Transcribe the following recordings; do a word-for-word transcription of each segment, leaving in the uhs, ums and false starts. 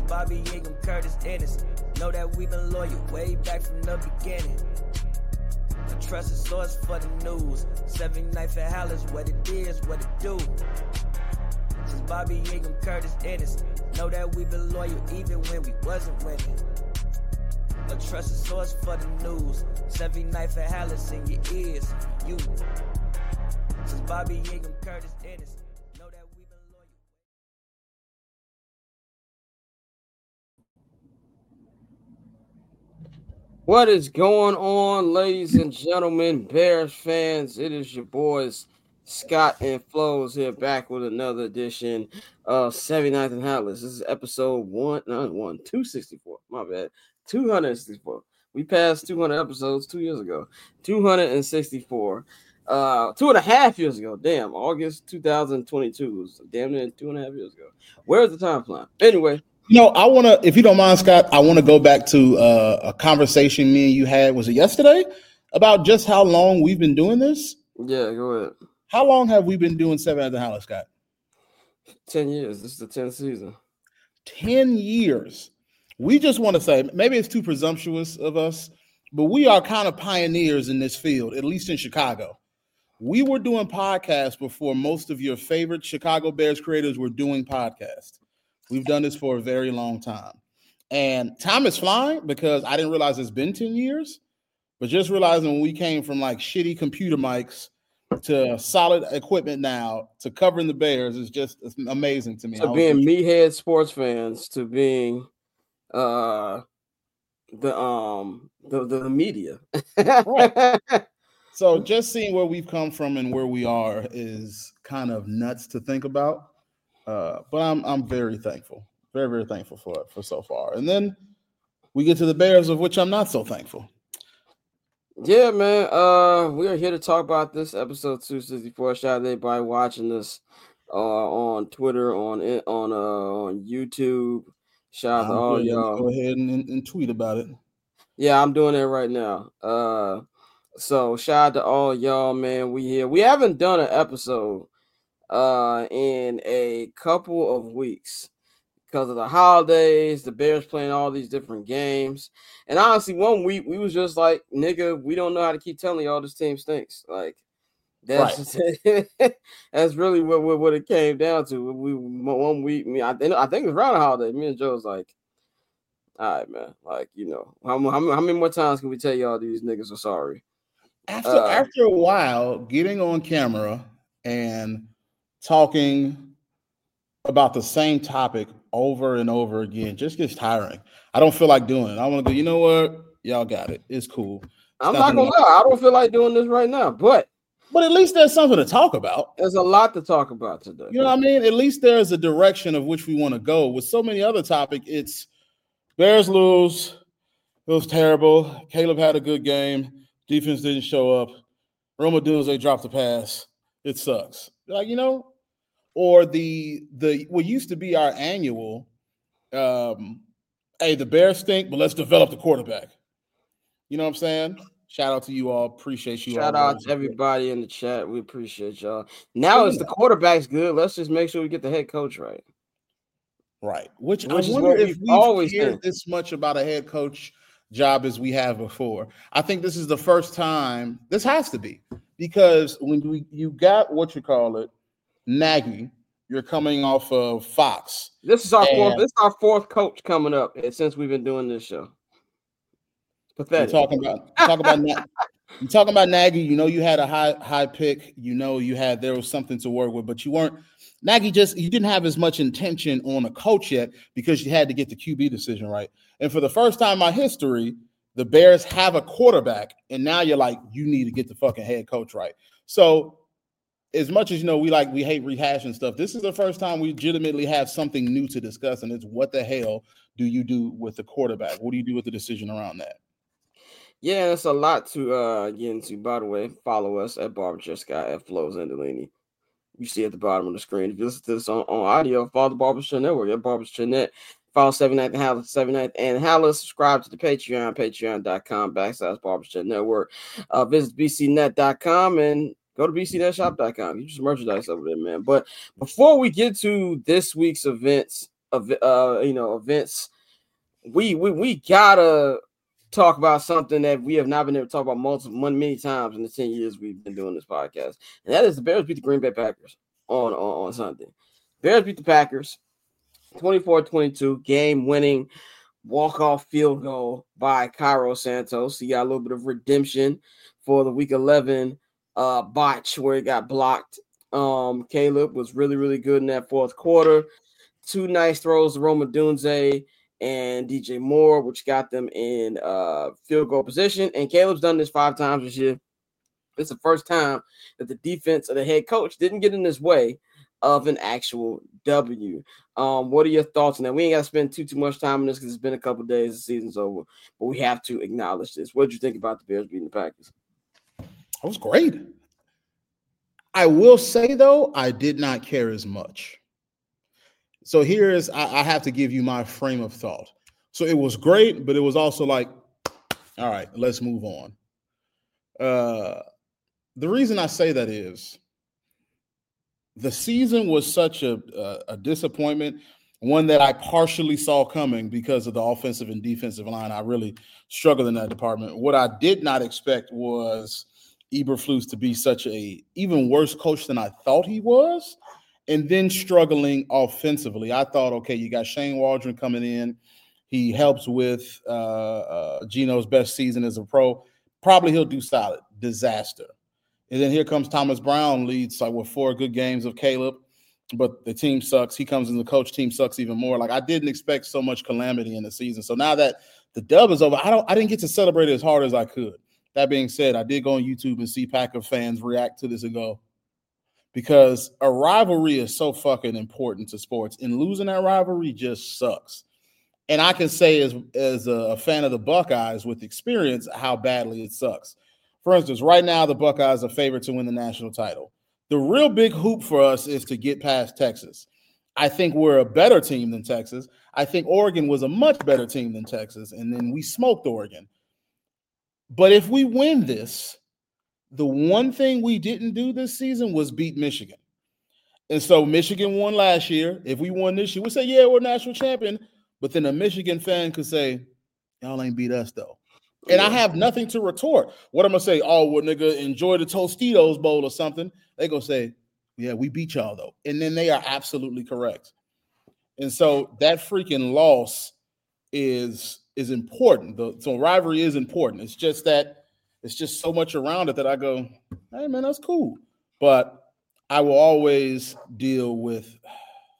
Bobby Ingram, Curtis Ennis. Know that we've been loyal way back from the beginning. A trusted source for the news. Seven Night for Hallis, what it is, what it do. Since Bobby Ingram, Curtis Ennis. Know that we've been loyal even when we wasn't winning. A trusted source for the news. Seven Night for Hallis in your ears, you. Since Bobby Ingram, Curtis Ennis. Know that we've been loyal. What is going on, ladies and gentlemen, Bears fans? It is your boys, Scott and Flows, here back with another edition of seventy-ninth and Hallis. This is episode one, not one, two sixty-four. My bad, two sixty-four. We passed two hundred episodes two years ago. two sixty-four. Uh, two and a half years ago. Damn, August two thousand twenty-two. Was damn near two and a half years ago. Where's the time flying? Anyway. You know, I want to, if you don't mind, Scott, I want to go back to uh, a conversation me and you had, was it yesterday, about just how long we've been doing this? Yeah, go ahead. How long have we been doing Seven at the Hallis, Scott? Ten years. This is the tenth season. Ten years. We just want to say, maybe it's too presumptuous of us, but we are kind of pioneers in this field, at least in Chicago. We were doing podcasts before most of your favorite Chicago Bears creators were doing podcasts. We've done this for a very long time. And time is flying because I didn't realize it's been ten years, but just realizing when we came from like shitty computer mics to solid equipment now to covering the Bears is just it's amazing to me. So being meathead sports fans to being uh, the um the, the media. Right. So just seeing where we've come from and where we are is kind of nuts to think about. Uh, but I'm I'm very thankful, very, very thankful for for so far. And then we get to the Bears, of which I'm not so thankful. Yeah, man. Uh, we are here to talk about this episode two sixty-four. Shout out to everybody watching this uh, on Twitter, on on uh, on YouTube. Shout out to all y'all. Go ahead and, and tweet about it. Yeah, I'm doing it right now. Uh, so shout out to all y'all, man. We here. We haven't done an episode uh in a couple of weeks because of the holidays, the Bears playing all these different games. And honestly, one week we was just like, nigga, we don't know how to keep telling y'all this team stinks. Like that's right. That's really what, what what it came down to. We one week, me I think I think it was around the holiday. Me and Joe was like, all right, man, like, you know, how, how, how many more times can we tell y'all these niggas are sorry? After uh, after a while, getting on camera and talking about the same topic over and over again just gets tiring. I don't feel like doing it. I want to go, you know what? Y'all got it. It's cool. It's I'm not gonna lie. I don't feel like doing this right now, but but at least there's something to talk about. There's a lot to talk about today. You know what I mean? At least there's a direction of which we want to go. With so many other topics, it's Bears lose. It was terrible. Caleb had a good game. Defense didn't show up. Rome Odunze dropped the pass. It sucks. Like, you know, or the the what used to be our annual, um, hey, the Bears stink, but let's develop the quarterback. You know what I'm saying? Shout out to you all. Appreciate you. Shout all out to everybody in the chat. We appreciate y'all. Now, if the quarterback's good, let's just make sure we get the head coach right. Right. Which, Which I wonder if we've always cared this much about a head coach job as we have before. I think this is the first time. This has to be. Because when we, you got what you call it, Nagy, you're coming off of Fox. This is our and fourth. This is our fourth coach coming up since we've been doing this show. Pathetic. You're talking about talk about you talking about Nagy. You know you had a high high pick. You know you had there was something to work with, but you weren't. Nagy just you didn't have as much intention on a coach yet because you had to get the Q B decision right. And for the first time in my history, the Bears have a quarterback, and now you're like, you need to get the fucking head coach right. So as much as, you know, we like, we hate rehashing stuff, this is the first time we legitimately have something new to discuss, and it's what the hell do you do with the quarterback? What do you do with the decision around that? Yeah, it's a lot to uh, get into. By the way, follow us at Barbershop Scott at Flows and Delaney. You see at the bottom of the screen. If you listen to this on, on audio, follow the Barbershop Network at Barbershop Net. Follow seventy-ninth and Hallis, seventy-ninth and Hallis. Subscribe to the Patreon, patreon.com backslash Barbershop Network. Uh, visit b c net dot com and go to b c net shop dot com. You just merchandise over there, man. But before we get to this week's events, uh, you know, events, we we we gotta talk about something that we have not been able to talk about multiple many times in the ten years we've been doing this podcast, and that is the Bears beat the Green Bay Packers on on, on Sunday. Bears beat the Packers twenty-four twenty-two, game winning walk-off field goal by Cairo Santos. He got a little bit of redemption for the week eleven uh, botch where it got blocked. Um, Caleb was really, really good in that fourth quarter. Two nice throws to Rome Odunze and D J Moore, which got them in uh, field goal position. And Caleb's done this five times this year. It's the first time that the defense of the head coach didn't get in his way of an actual W. Um, what are your thoughts on that? We ain't got to spend too, too much time on this because it's been a couple days, the season's over, but we have to acknowledge this. What did you think about the Bears beating the Packers? That was great. I will say, though, I did not care as much. So here is, I, I have to give you my frame of thought. So it was great, but it was also like, all right, let's move on. Uh, the reason I say that is the season was such a, a, a disappointment, one that I partially saw coming because of the offensive and defensive line. I really struggled in that department. What I did not expect was Eberflus to be such a even worse coach than I thought he was, and then struggling offensively. I thought, okay, you got Shane Waldron coming in. He helps with uh, uh, Geno's best season as a pro. Probably he'll do solid. Disaster. And then here comes Thomas Brown, leads like with four good games of Caleb, but the team sucks. He comes in, the coach team sucks even more. Like I didn't expect so much calamity in the season. So now that the dub is over, I don't I didn't get to celebrate it as hard as I could. That being said, I did go on YouTube and see Packer fans react to this and go, because a rivalry is so fucking important to sports, and losing that rivalry just sucks. And I can say as, as a fan of the Buckeyes with experience how badly it sucks. For instance, right now the Buckeyes are favored to win the national title. The real big hoop for us is to get past Texas. I think we're a better team than Texas. I think Oregon was a much better team than Texas, and then we smoked Oregon. But if we win this, the one thing we didn't do this season was beat Michigan. And so Michigan won last year. If we won this year, we say, yeah, we're national champion. But then a Michigan fan could say, y'all ain't beat us, though. And I have nothing to retort. What I'm going to say, oh, well, nigga, enjoy the Tostitos Bowl or something. They going to say, yeah, we beat y'all, though. And then they are absolutely correct. And so that freaking loss is, is important. The, so rivalry is important. It's just that it's just so much around it that I go, hey, man, that's cool. But I will always deal with –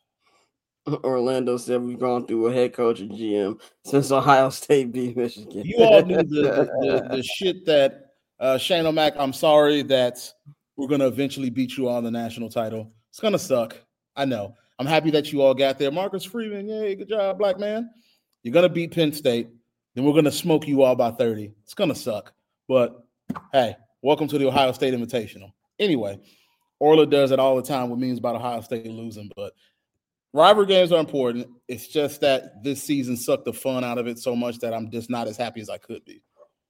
Orlando said we've gone through a head coach and G M since Ohio State beat Michigan. You all knew the, the, the, the shit that uh, Shane O'Mac, I'm sorry that we're going to eventually beat you on the national title. It's going to suck. I know. I'm happy that you all got there. Marcus Freeman, yay, good job, black man. You're going to beat Penn State. Then we're going to smoke you all by thirty. It's going to suck. But, hey, welcome to the Ohio State Invitational. Anyway, Orla does it all the time, what means about Ohio State losing, but rivalry games are important. It's just that this season sucked the fun out of it so much that I'm just not as happy as I could be.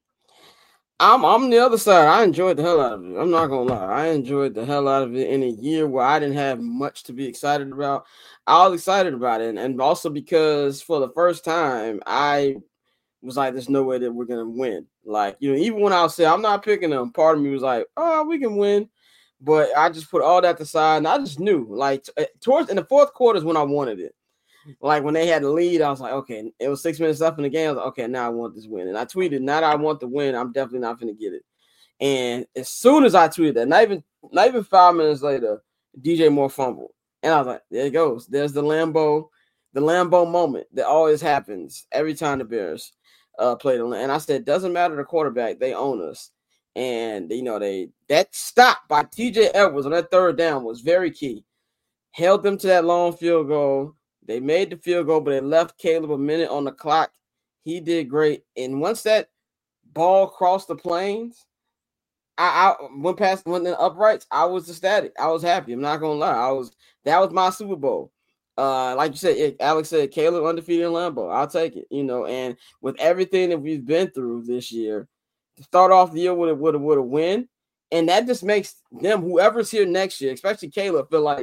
I'm I'm the other side. I enjoyed the hell out of it. I'm not gonna lie. I enjoyed the hell out of it in a year where I didn't have much to be excited about. I was excited about it, and also because for the first time, I was like, "There's no way that we're gonna win." Like, you know, even when I was saying I'm not picking them, part of me was like, "Oh, we can win." But I just put all that to the side, and I just knew, like, t- towards in the fourth quarter is when I wanted it. Like, when they had the lead, I was like, okay, it was six minutes left in the game. I was like, okay, now I want this win. And I tweeted, now that I want the win, I'm definitely not going to get it. And as soon as I tweeted that, not even, not even five minutes later, D J Moore fumbled. And I was like, there it goes. There's the Lambeau, the Lambeau moment that always happens every time the Bears uh, play the And I said, doesn't matter the quarterback, they own us. And, you know, they that stop by T J Edwards on that third down was very key. Held them to that long field goal. They made the field goal, but they left Caleb a minute on the clock. He did great. And once that ball crossed the plains, I, I went past went in the uprights. I was ecstatic. I was happy. I'm not gonna lie. I was that was my Super Bowl. Uh, like you said, it, Alex said, Caleb undefeated in Lambeau. I'll take it. You know, and with everything that we've been through this year, to start off the year with a, with a, with a win, and that just makes them, whoever's here next year, especially Caleb, feel like,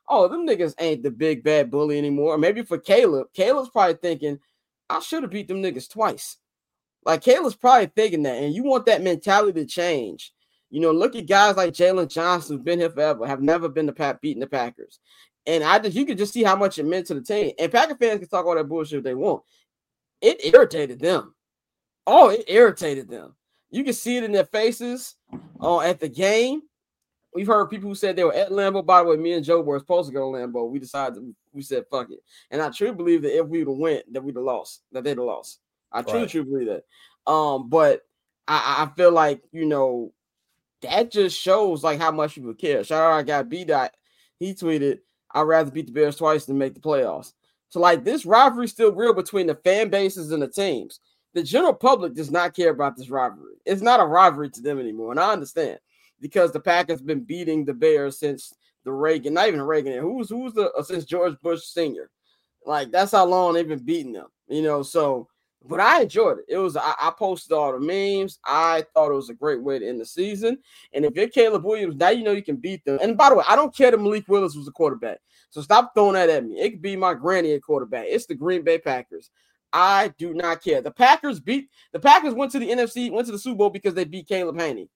oh, them niggas ain't the big bad bully anymore. Maybe for Caleb, Caleb's probably thinking, I should have beat them niggas twice. Like Caleb's probably thinking that, and you want that mentality to change. You know, look at guys like Jalen Johnson, who's been here forever, have never been the Pat beating the Packers. And I just you could just see how much it meant to the team. And Packer fans can talk all that bullshit if they want. It irritated them. Oh, it irritated them. You can see it in their faces uh, at the game. We've heard people who said they were at Lambeau. By the way, me and Joe were supposed to go to Lambeau. We decided, we said, fuck it. And I truly believe that if we would have went, that we'd have lost, that they'd have lost. I truly, right. truly believe that. Um, but I, I feel like, you know, that just shows like how much people care. Shout out our guy B-Dot. He tweeted, I'd rather beat the Bears twice than make the playoffs. So like this rivalry is still real between the fan bases and the teams. The general public does not care about this rivalry. It's not a rivalry to them anymore. And I understand because the Packers been beating the Bears since the Reagan, not even Reagan. Who's who's the uh, since George Bush Senior Like that's how long they've been beating them, you know. So, but I enjoyed it. It was I, I posted all the memes. I thought it was a great way to end the season. And if you're Caleb Williams, now you know you can beat them. And by the way, I don't care that Malik Willis was a quarterback. So stop throwing that at me. It could be my granny at quarterback. It's the Green Bay Packers. I do not care. The Packers beat the Packers went to the N F C, went to the Super Bowl because they beat Caleb Haney.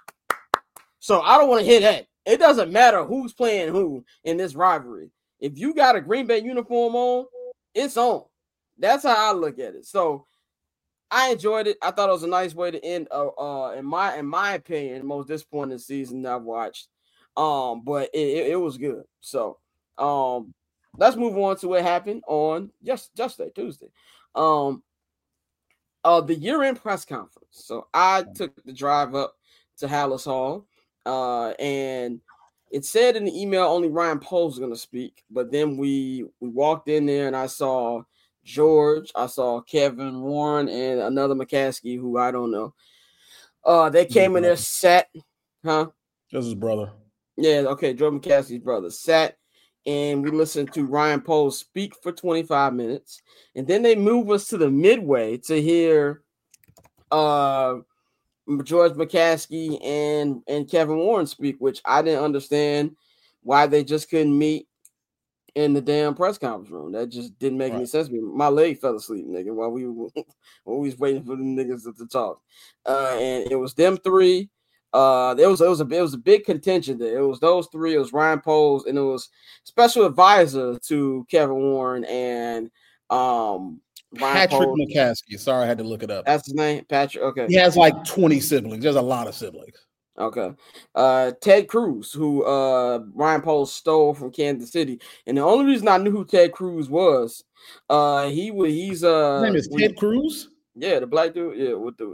So I don't want to hear that. It doesn't matter who's playing who in this rivalry. If you got a Green Bay uniform on, it's on. That's how I look at it. So I enjoyed it. I thought it was a nice way to end. Uh, uh in my in my opinion, the most disappointing season I've watched. Um, but it, it, it was good. So um, let's move on to what happened on just yesterday, Tuesday. Um, uh, the year-end press conference. So I took the drive up to Halas Hall, uh, and it said in the email only Ryan Poles was going to speak. But then we we walked in there, and I saw George, I saw Kevin Warren, and another McCaskey who I don't know. Uh, they came in there, sat, huh? This is his brother. Yeah, okay, Jordan McCaskey's brother sat. And we listened to Ryan Poles speak for twenty-five minutes. And then they move us to the midway to hear uh, George McCaskey and, and Kevin Warren speak, which I didn't understand why they just couldn't meet in the damn press conference room. That just didn't make right. any sense to me. My leg fell asleep, nigga, while we were, while we was waiting for the niggas to, to talk. Uh, and it was them three. Uh, there was it was a it was a big contention there. It was those three. It was Ryan Poles, and it was special advisor to Kevin Warren and um Ryan Patrick Poles. McCaskey. Sorry, I had to look it up. That's his name, Patrick. Okay, he has like twenty siblings. There's a lot of siblings. Okay, uh, Ted Cruz, who uh Ryan Poles stole from Kansas City, and the only reason I knew who Ted Cruz was, uh, he would he's uh his name is Ted Cruz. Yeah, the black dude. Yeah, we'll do it.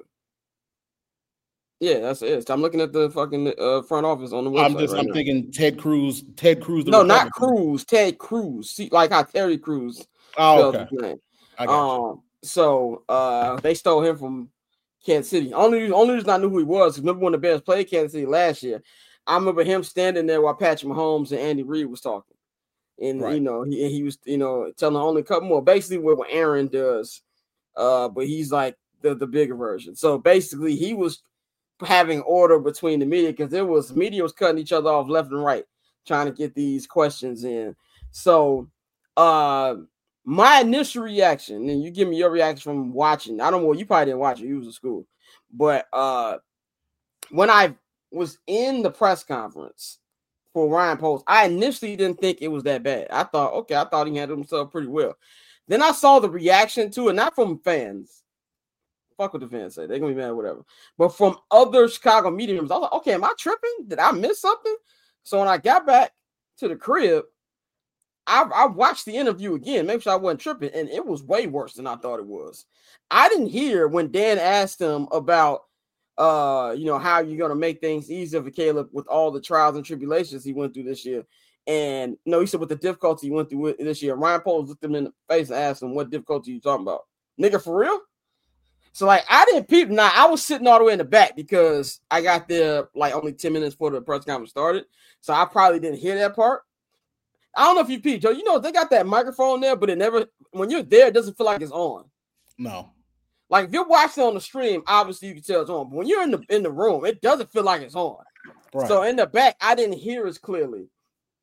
Yeah, that's it. I'm looking at the fucking uh, front office on the website. I'm just, right I'm now. thinking Ted Cruz. Ted Cruz. The no, Republican. not Cruz. Ted Cruz. See, like how Terry Crews. Oh, okay. His name. I got you. Um, so uh, they stole him from Kansas City. Only, only reason I knew who he was. Remember when the Bears played Kansas City last year? I remember him standing there while Patrick Mahomes and Andy Reid was talking, and right. you know he he was you know telling only a couple more. Basically, what Aaron does, uh, but he's like the the bigger version. So basically, he was having order between the media because there was media was cutting each other off left and right trying to get these questions in. So uh my initial reaction, and you give me your reaction from watching, I don't know, you probably didn't watch it, you was in school, but uh when I was in the press conference for Ryan Poles, I initially didn't think it was that bad. I thought, okay, I thought he handled himself pretty well. Then I saw the reaction to it, not from fans. Fuck what the fans say. They're going to be mad, whatever. But from other Chicago media members, I was like, okay, am I tripping? Did I miss something? So when I got back to the crib, I, I watched the interview again, make sure I wasn't tripping, and it was way worse than I thought it was. I didn't hear when Dan asked him about, uh, you know, how you're going to make things easier for Caleb with all the trials and tribulations he went through this year. And, no, he said with the difficulty he went through this year. Ryan Poles looked him in the face and asked him, what difficulty you talking about? Nigga, for real? So, like, I didn't peep. Now, I was sitting all the way in the back because I got there, like, only ten minutes before the press conference started. So, I probably didn't hear that part. I don't know if you peeped, Joe. You know, they got that microphone there, but it never, when you're there, it doesn't feel like it's on. No. Like, if you're watching on the stream, obviously you can tell it's on. But when you're in the in the room, it doesn't feel like it's on. Right. So, in the back, I didn't hear as clearly.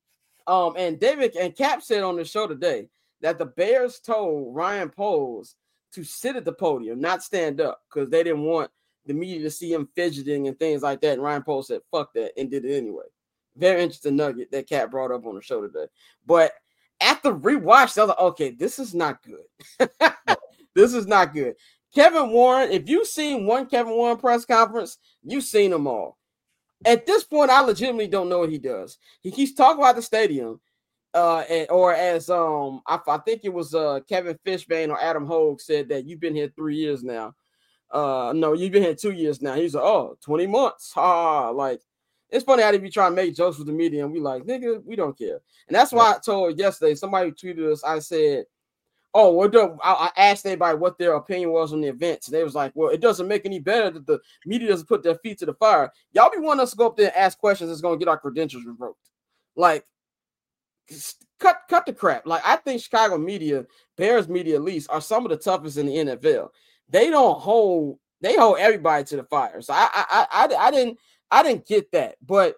Um, and David and Cap said on the show today that the Bears told Ryan Poles to sit at the podium, not stand up, because they didn't want the media to see him fidgeting and things like that. And Ryan Poles said, fuck that, and did it anyway. Very interesting nugget that Cap brought up on the show today. But after rewatch, I was like, okay, this is not good. This is not good. Kevin Warren, if you've seen one Kevin Warren press conference, you've seen them all. At this point, I legitimately don't know what he does. He keeps talking about the stadium, uh, and, or as um, I, I think it was uh Kevin Fishbane or Adam Hogue said that you've been here three years now. Uh, no, you've been here two years now. He's like, oh, twenty months. Ha, like it's funny how they be trying to make jokes with the media, and we like, nigga, we don't care. And that's why I told yesterday, somebody tweeted us, I said, oh, well, the, I, I asked everybody what their opinion was on the events. And they was like, well, it doesn't make any better that the media doesn't put their feet to the fire. Y'all be wanting us to go up there and ask questions that's going to get our credentials revoked. Like, cut cut the crap. Like, I think Chicago media, Bears media at least, are some of the toughest in the N F L. They don't hold, they hold everybody to the fire. So I I I, I didn't I didn't get that. But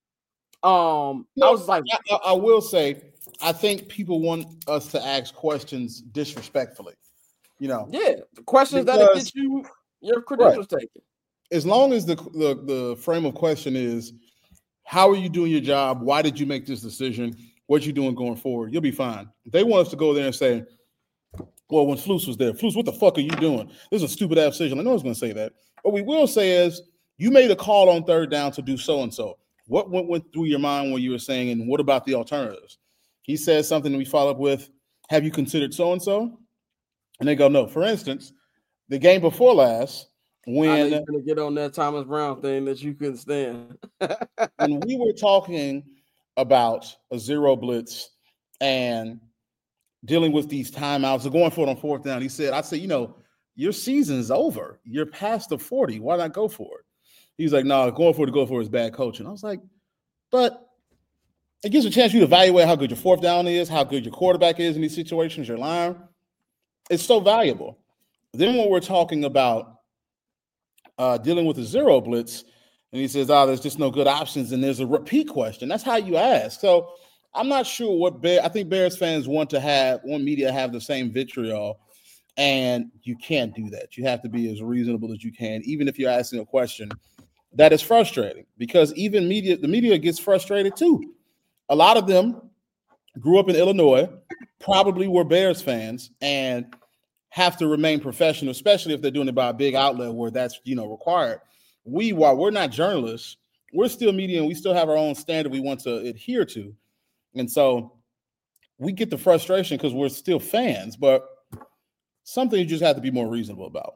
um, no, I was like, I, I will say, I think people want us to ask questions disrespectfully, you know. Yeah, questions that get you your credentials right. taken. As long as the, the the frame of question is, how are you doing your job? Why did you make this decision? What you doing going forward? You'll be fine. If they want us to go there and say, well, when Flus was there, Flus, what the fuck are you doing? This is a stupid ass decision. I know I was going to say that. What we will say is, you made a call on third down to do so and so. What went, went through your mind when you were saying, and what about the alternatives? He says something, we follow up with, have you considered so-and-so? And they go, no. For instance, the game before last, when I know you're gonna get on that Thomas Brown thing that you couldn't stand. when we were talking about a zero blitz and dealing with these timeouts, or going for it on fourth down, he said, I said, you know, your season's over. You're past the forty. Why not go for it? He's like, no, going for it to go for it is bad coaching. I was like, but it gives a chance you to evaluate how good your fourth down is, how good your quarterback is in these situations, your line. It's so valuable. Then when we're talking about uh, dealing with a zero blitz, and he says, oh, there's just no good options, and there's a repeat question. That's how you ask. So I'm not sure what Bear, I think Bears fans want to have, want media to have the same vitriol, and you can't do that. You have to be as reasonable as you can, even if you're asking a question that is frustrating, because even media, the media gets frustrated too. A lot of them grew up in Illinois, probably were Bears fans, and have to remain professional, especially if they're doing it by a big outlet where that's, you know, required. We, while we're not journalists, we're still media, and we still have our own standard we want to adhere to. And so we get the frustration because we're still fans, but something you just have to be more reasonable about.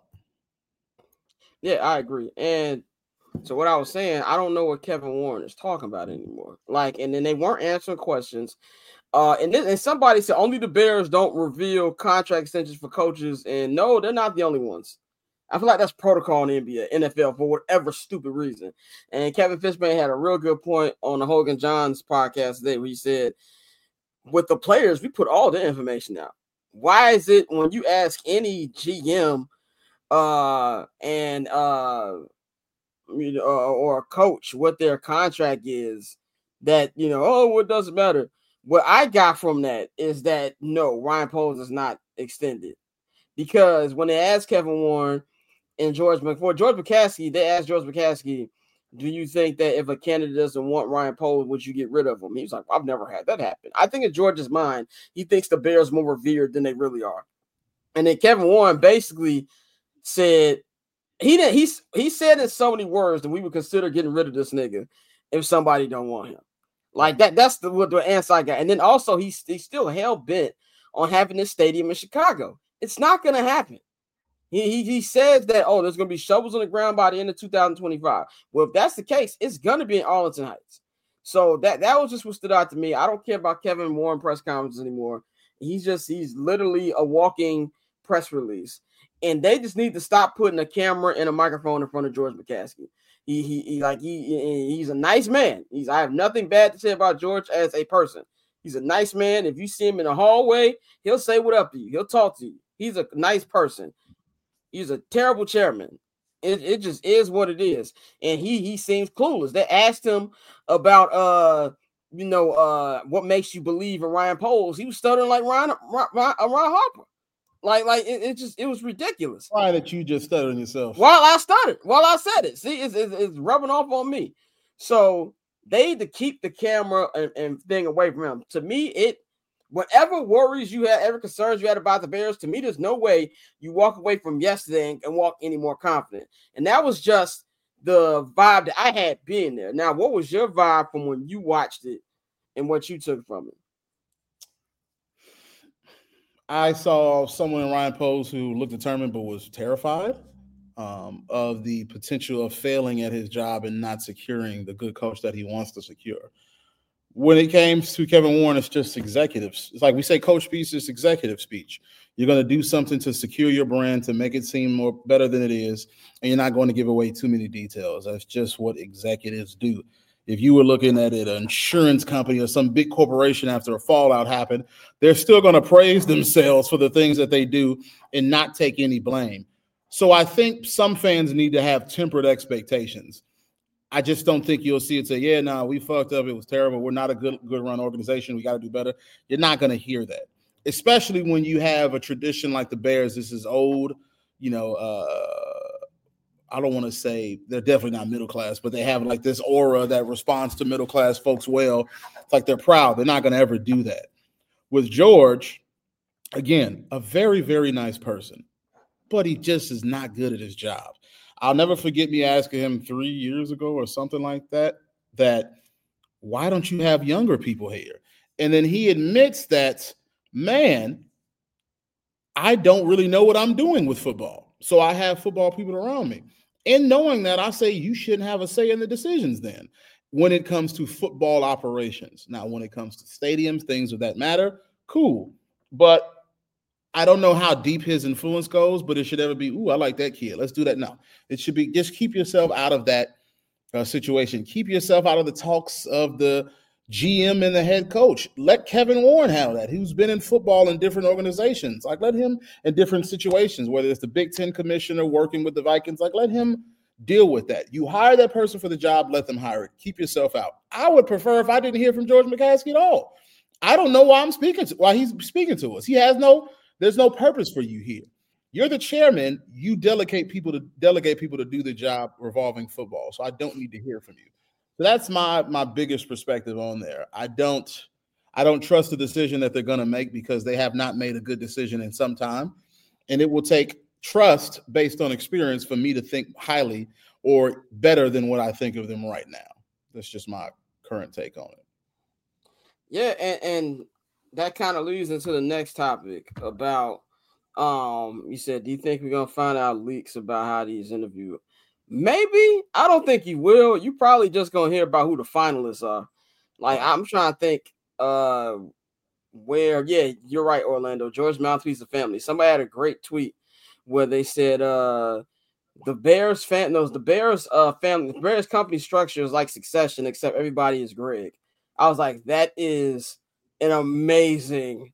Yeah, I agree. And so what I was saying, I don't know what Kevin Warren is talking about anymore. Like, and then they weren't answering questions. Uh, and then and somebody said only the Bears don't reveal contract extensions for coaches. And no, they're not the only ones. I feel like that's protocol in the N B A, N F L for whatever stupid reason. And Kevin Fishbane had a real good point on the Hogan Johns podcast today where he said, with the players, we put all the information out. Why is it when you ask any G M uh, and uh, you know, or a coach what their contract is, that, you know, oh, well, it doesn't matter. What I got from that is that, no, Ryan Poles is not extended. Because when they asked Kevin Warren and George McCaskey, George McCaskey, they asked George McCaskey, do you think that if a candidate doesn't want Ryan Poles, would you get rid of him? He was like, I've never had that happen. I think in George's mind, he thinks the Bears more revered than they really are. And then Kevin Warren basically said, he didn't, he, he said in so many words that we would consider getting rid of this nigga if somebody don't want him. Like that, that's the, what the answer I got. And then also he's, he's still hell bent on having this stadium in Chicago. It's not going to happen. He, he he says that, oh, there's going to be shovels on the ground by the end of two thousand twenty-five. Well, if that's the case, it's going to be in Arlington Heights. So that, that was just what stood out to me. I don't care about Kevin Warren press conferences anymore. He's just, he's literally a walking press release. And they just need to stop putting a camera and a microphone in front of George McCaskey. He, he, he like, he, he's a nice man. He's, I have nothing bad to say about George as a person. He's a nice man. If you see him in the hallway, he'll say what up to you. He'll talk to you. He's a nice person. He's a terrible chairman. It, it just is what it is. And he he seems clueless. They asked him about uh you know, uh, what makes you believe in Ryan Poles? He was stuttering like Ryan, Ryan, Ryan Harper. Like, like it, it just, it was ridiculous. Why that you just stuttering yourself? While I stuttered, while I said it. See, it's, it's, it's rubbing off on me. So they need to keep the camera and, and thing away from him. To me, it, whatever worries you had, every concerns you had about the Bears, to me, there's no way you walk away from yesterday and, and walk any more confident. And that was just the vibe that I had being there. Now, what was your vibe from when you watched it and what you took from it? I saw someone in Ryan Poles who looked determined but was terrified um, of the potential of failing at his job and not securing the good coach that he wants to secure. When it came to Kevin Warren, it's just executives. It's like we say coach speech, it's executive speech. You're going to do something to secure your brand, to make it seem more better than it is, and you're not going to give away too many details. That's just what executives do. If you were looking at it, an insurance company or some big corporation after a fallout happened, they're still going to praise themselves for the things that they do and not take any blame. So I think some fans need to have tempered expectations. I just don't think you'll see it say, yeah, no, nah, we fucked up. It was terrible. We're not a good, good run organization. We got to do better. You're not going to hear that, especially when you have a tradition like the Bears. This is old, you know, uh, I don't want to say they're definitely not middle class, but they have like this aura that responds to middle class folks well. It's like they're proud. They're not going to ever do that. With George, again, a very, very nice person, but he just is not good at his job. I'll never forget me asking him three years ago or something like that, that why don't you have younger people here? And then he admits that, man, I don't really know what I'm doing with football. So I have football people around me. And knowing that, I say you shouldn't have a say in the decisions then when it comes to football operations. Now, when it comes to stadiums, things of that matter, cool. But I don't know how deep his influence goes, but it should ever be, ooh, I like that kid. Let's do that. No, it should be just keep yourself out of that uh, situation. Keep yourself out of the talks of the G M and the head coach. Let Kevin Warren handle that. Who's been in football in different organizations. Like, let him in different situations, whether it's the Big Ten commissioner working with the Vikings, like, let him deal with that. You hire that person for the job, let them hire it. Keep yourself out. I would prefer if I didn't hear from George McCaskey at all. I don't know why I'm speaking to, why he's speaking to us. He has no, there's no purpose for you here. You're the chairman. You delegate people to delegate people to do the job revolving football. So I don't need to hear from you. So that's my my biggest perspective on there. I don't I don't trust the decision that they're going to make because they have not made a good decision in some time. And it will take trust based on experience for me to think highly or better than what I think of them right now. That's just my current take on it. Yeah, and, and that kind of leads into the next topic about, um, you said, do you think we're going to find out leaks about how these interviews? Maybe. I don't think you will. You probably just going to hear about who the finalists are. Like, I'm trying to think uh, where, yeah, you're right, Orlando. George Mouthpiece of family. Somebody had a great tweet where they said uh, the Bears fan, no, the Bears uh, family, the Bears company structure is like Succession, except everybody is Greg. I was like, that is an amazing.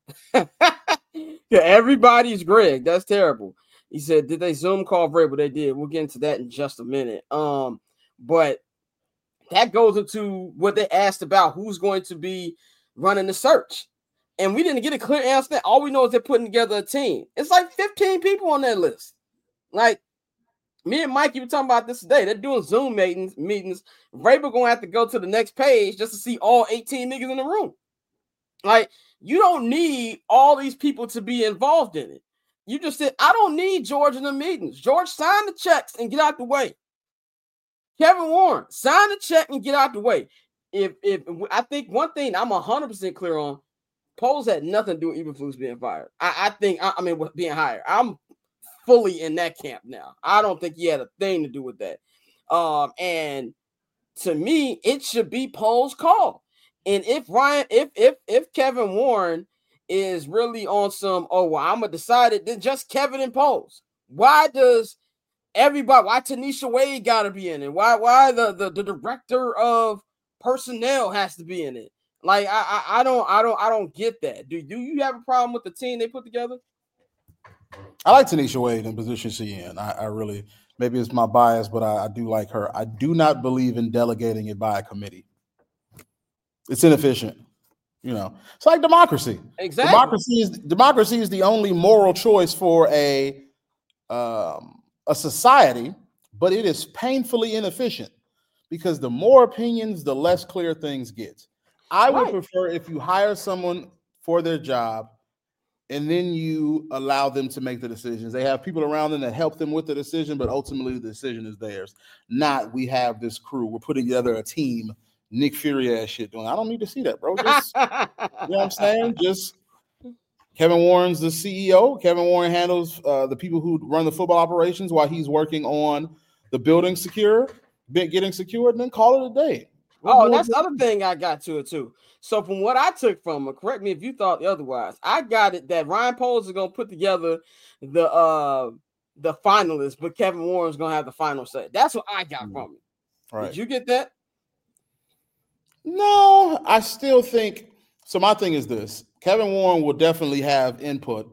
Yeah, everybody's Greg. That's terrible. He said, did they Zoom call Vrabel? They did. We'll get into that in just a minute. Um, but that goes into what they asked about who's going to be running the search. And we didn't get a clear answer. All we know is they're putting together a team. It's like fifteen people on that list. Like, me and Mike, you were talking about this today. They're doing Zoom meetings. meetings. Vrabel going to have to go to the next page just to see all eighteen niggas in the room. Like, you don't need all these people to be involved in it. You just said, I don't need George in the meetings. George, sign the checks and get out the way. Kevin Warren, sign the check and get out the way. If if I think one thing I'm one hundred percent clear on, Poles had nothing to do with Eberflus being fired. I, I think, I, I mean, with being hired. I'm fully in that camp now. I don't think he had a thing to do with that. Um, and to me, it should be Poles' call. And if Ryan, if if if Kevin Warren is really on some, oh, well, I'm gonna decide it, then just Kevin and Poles. Why does everybody, why Tanisha Wade gotta be in it? Why why the, the, the director of personnel has to be in it? Like, I, I I don't I don't I don't get that. Do do you have a problem with the team they put together? I like Tanisha Wade in position she in. I, I really, maybe it's my bias, but I, I do like her. I do not believe in delegating it by a committee. It's inefficient. You know, it's like democracy. Exactly. Democracy is democracy is the only moral choice for a um, a society, but it is painfully inefficient because the more opinions, the less clear things get. I would Right. prefer if you hire someone for their job and then you allow them to make the decisions. They have people around them that help them with the decision, but ultimately the decision is theirs. Not we have this crew. We're putting together a team. Nick Fury ass shit doing. I don't need to see that, bro. Just, you know what I'm saying? Just Kevin Warren's the C E O. Kevin Warren handles uh, the people who run the football operations while he's working on the building secure, getting secured, and then call it a day. We're oh, that's the other thing I got to it too. So from what I took from it, correct me if you thought otherwise, I got it that Ryan Poles is going to put together the uh, the finalists, but Kevin Warren's going to have the final say. That's what I got mm-hmm. from it. Right. Did you get that? No, I still think so. My thing is this: Kevin Warren will definitely have input.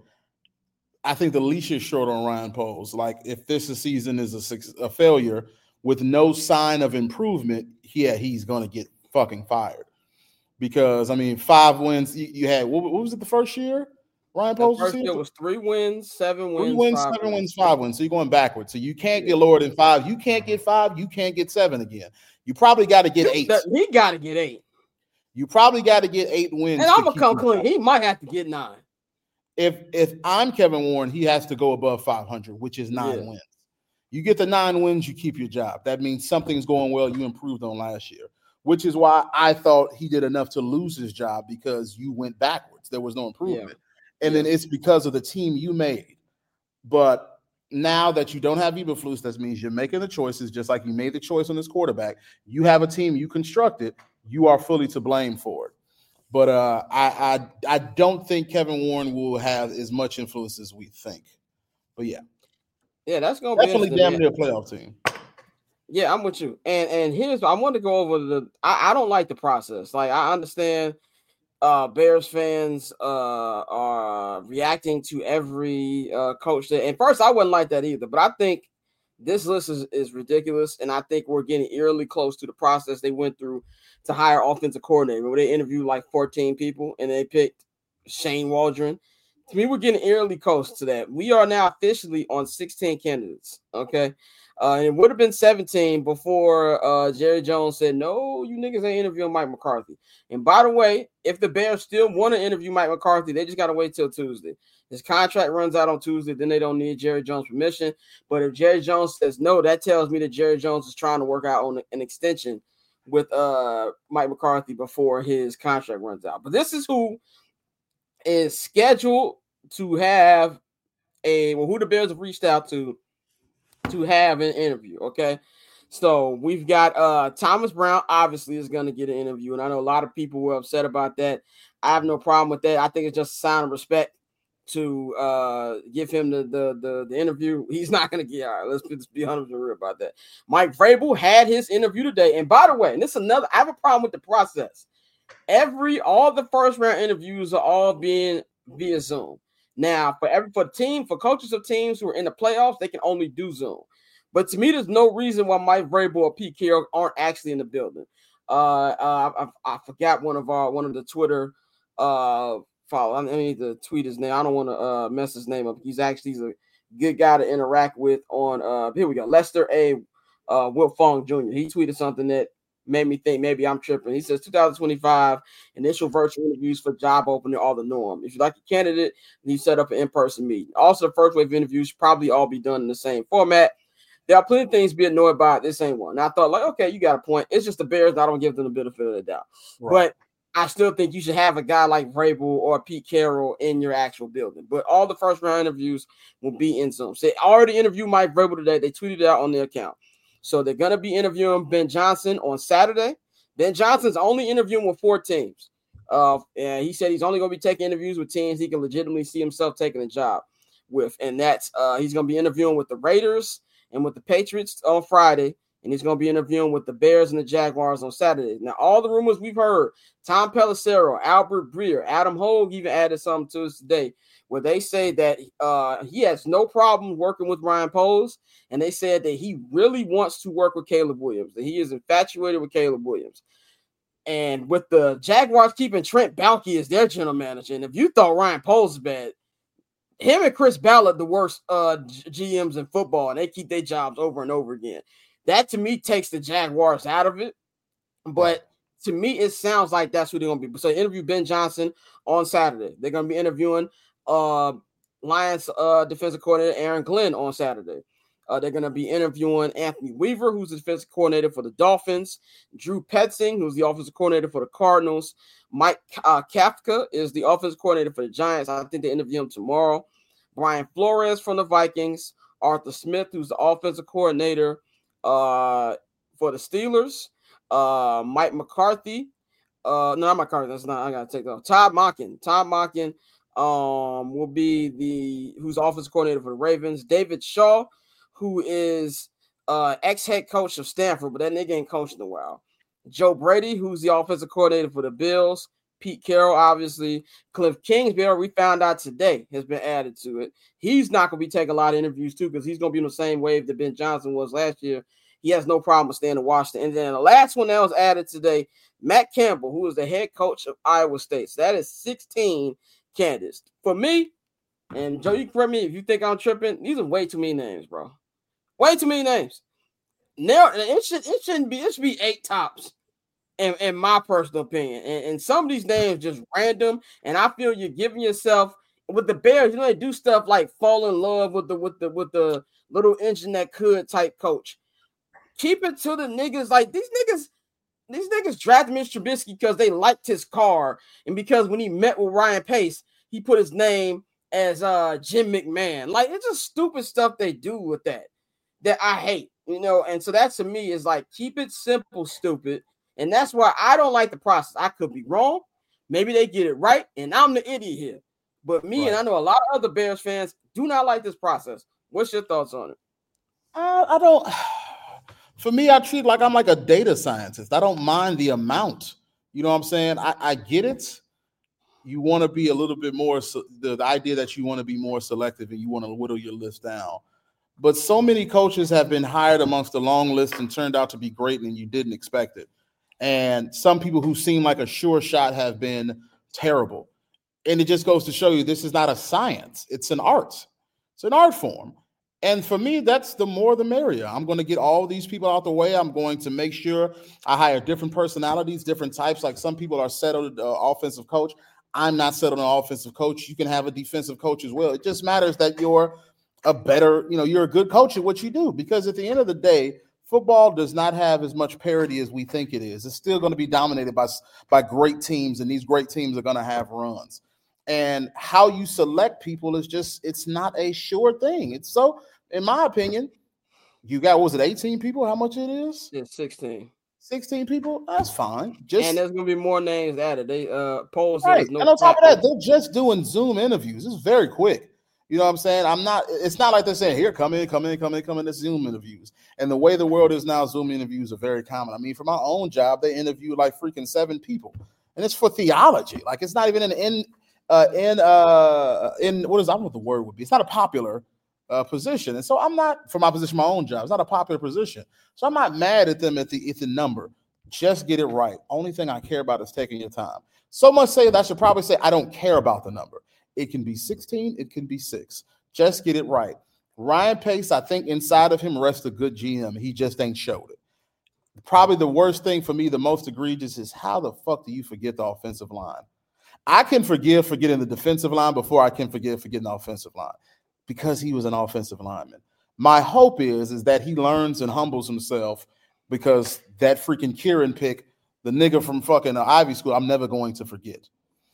I think the leash is short on Ryan Poles. Like, if this season is a, a failure with no sign of improvement, yeah, he's going to get fucking fired. Because I mean, five wins you, you had. What, what was it the first year? Ryan Poles. The first year was three wins, seven wins, three wins, five seven wins. wins, five wins. So you're going backwards. So you can't get lower than five. You can't get five. You can't get seven again. You probably got to get eight. He got to get eight. You probably got to get eight wins. And I'm gonna come clean. He might have to get nine. If if I'm Kevin Warren, he has to go above five hundred, which is nine yeah. wins. You get the nine wins, you keep your job. That means something's going well. You improved on last year, which is why I thought he did enough to lose his job because you went backwards. There was no improvement. Yeah. And yeah. then it's because of the team you made. But now that you don't have Eberflus, that means you're making the choices just like you made the choice on this quarterback. You have a team you constructed. You are fully to blame for it. But uh, I, I I don't think Kevin Warren will have as much influence as we think. But yeah. Yeah, that's gonna definitely be damn near a playoff team. Yeah, I'm with you. And and here's I want to go over the I, I don't like the process. Like, I understand uh Bears fans uh are reacting to every uh coach that, and first I wouldn't like that either, but I think this list is, is ridiculous, and I think we're getting eerily close to the process they went through to hire offensive coordinator, where they interviewed like fourteen people and they picked Shane Waldron. To me, we're getting eerily close to that. We are now officially on sixteen candidates, okay? Uh, and it would have been seventeen before uh, Jerry Jones said, no, you niggas ain't interviewing Mike McCarthy. And by the way, if the Bears still want to interview Mike McCarthy, they just got to wait till Tuesday. His contract runs out on Tuesday, then they don't need Jerry Jones' permission. But if Jerry Jones says no, that tells me that Jerry Jones is trying to work out on an extension with uh, Mike McCarthy before his contract runs out. But this is who is scheduled to have a, well, who the Bears have reached out to to have an interview, okay? So we've got uh, Thomas Brown, obviously, is going to get an interview, and I know a lot of people were upset about that. I have no problem with that. I think it's just a sign of respect to uh, give him the, the the the interview. He's not going to get, all right, let's, let's be one hundred percent real about that. Mike Vrabel had his interview today, and by the way, and this is another, I have a problem with the process. Every, all the first round interviews are all being via Zoom. Now, for every for team, for coaches of teams who are in the playoffs, they can only do Zoom. But to me, there's no reason why Mike Vrabel or Pete Carroll aren't actually in the building. Uh, uh I, I forgot one of our one of the Twitter uh follow. I need to tweet his name. I don't want to uh mess his name up. He's actually he's a good guy to interact with on uh here we go. Lester A. Uh, Will Fong Junior He tweeted something that made me think maybe I'm tripping. He says twenty twenty-five initial virtual interviews for job opening are the norm. If you like a candidate, then you set up an in-person meeting. Also, the first wave interviews should probably all be done in the same format. There are plenty of things to be annoyed by. This ain't one. And I thought, like, okay, you got a point. It's just the Bears. I don't give them the benefit of the doubt. Right. But I still think you should have a guy like Vrabel or Pete Carroll in your actual building. But all the first round interviews will be in Zoom. So they already interviewed Mike Vrabel today. They tweeted it out on their account. So they're going to be interviewing Ben Johnson on Saturday. Ben Johnson's only interviewing with four teams. Uh, and he said he's only going to be taking interviews with teams he can legitimately see himself taking a job with. And that's uh, he's going to be interviewing with the Raiders and with the Patriots on Friday. And he's going to be interviewing with the Bears and the Jaguars on Saturday. Now, all the rumors we've heard, Tom Pelissero, Albert Breer, Adam Hogue even added something to us today, where they say that uh, he has no problem working with Ryan Poles, and they said that he really wants to work with Caleb Williams, that he is infatuated with Caleb Williams. And with the Jaguars keeping Trent Baalke as their general manager, and if you thought Ryan Poles is bad, him and Chris Ballard the worst uh, G Ms in football, and they keep their jobs over and over again. That to me takes the Jaguars out of it. But to me, it sounds like that's who they're going to be. So interview Ben Johnson on Saturday. They're going to be interviewing uh, Lions uh, defensive coordinator Aaron Glenn on Saturday. Uh, they're going to be interviewing Anthony Weaver, who's the defensive coordinator for the Dolphins. Drew Petzing, who's the offensive coordinator for the Cardinals. Mike uh, Kafka is the offensive coordinator for the Giants. I think they interview him tomorrow. Brian Flores from the Vikings. Arthur Smith, who's the offensive coordinator uh, for the Steelers. Uh, Mike McCarthy. Uh, no, not McCarthy. That's not. I gotta take that off. Todd Monken. Todd Monken um, will be the who's the offensive coordinator for the Ravens. David Shaw, who is uh, ex-head coach of Stanford, but that nigga ain't coached in a while. Joe Brady, who's the offensive coordinator for the Bills. Pete Carroll, obviously. Cliff Kingsbury, we found out today, has been added to it. He's not going to be taking a lot of interviews, too, because he's going to be on the same wave that Ben Johnson was last year. He has no problem with staying in Washington. And then the last one that was added today, Matt Campbell, who is the head coach of Iowa State. So that is sixteen candidates. For me, and Joe, you can correct me if you think I'm tripping, these are way too many names, bro. Way too many names. Now it should it shouldn't be it should be eight tops, in, in my personal opinion. And, and some of these names just random. And I feel you're giving yourself with the Bears. You know they do stuff like fall in love with the with the with the little engine that could type coach. Keep it to the niggas like these niggas. These niggas drafted Mitch Trubisky because they liked his car and because when he met with Ryan Pace, he put his name as uh Jim McMahon. Like it's just stupid stuff they do with that that I hate, you know. And so that to me is like keep it simple, stupid. And that's why I don't like the process. I could be wrong. Maybe they get it right, and I'm the idiot here. But me right. and I know a lot of other Bears fans do not like this process. What's your thoughts on it? Uh, I don't. For me, I treat it like I'm like a data scientist. I don't mind the amount. You know what I'm saying? I, I get it. You want to be a little bit more, the, the idea that you want to be more selective and you want to whittle your list down. But so many coaches have been hired amongst the long list and turned out to be great and you didn't expect it. And some people who seem like a sure shot have been terrible. And it just goes to show you this is not a science. It's an art. It's an art form. And for me, that's the more the merrier. I'm going to get all these people out the way. I'm going to make sure I hire different personalities, different types. Like some people are settled uh, offensive coach. I'm not settled on an offensive coach. You can have a defensive coach as well. It just matters that you're a better, you know, you're a good coach at what you do. Because at the end of the day, football does not have as much parity as we think it is. It's still going to be dominated by, by great teams, and these great teams are going to have runs. And how you select people is just, it's not a sure thing. It's so, in my opinion, you got, was it eighteen people? How much it is? Yeah, sixteen. sixteen people? That's fine. Just, and there's going to be more names added. They uh, polls. Right. No and on top of that, they're just doing Zoom interviews. It's very quick. You know what I'm saying? I'm not, it's not like they're saying, here, come in, come in, come in, come in, it's Zoom interviews. And the way the world is now, Zoom interviews are very common. I mean, for my own job, they interview like freaking seven people. And it's for theology. Like, it's not even an in, uh, in, uh, in, what is, I don't know what the word would be. It's not a popular uh, position. And so I'm not, for my position, my own job, it's not a popular position. So I'm not mad at them at the, at the number. Just get it right. Only thing I care about is taking your time. So much say that I should probably say I don't care about the number. It can be sixteen. It can be six. Just get it right. Ryan Pace, I think inside of him rests a good G M. He just ain't showed it. Probably the worst thing for me, the most egregious, is how the fuck do you forget the offensive line? I can forgive forgetting the defensive line before I can forgive forgetting the offensive line because he was an offensive lineman. My hope is, is that he learns and humbles himself because that freaking Kieran pick, the nigga from fucking Ivy School, I'm never going to forget.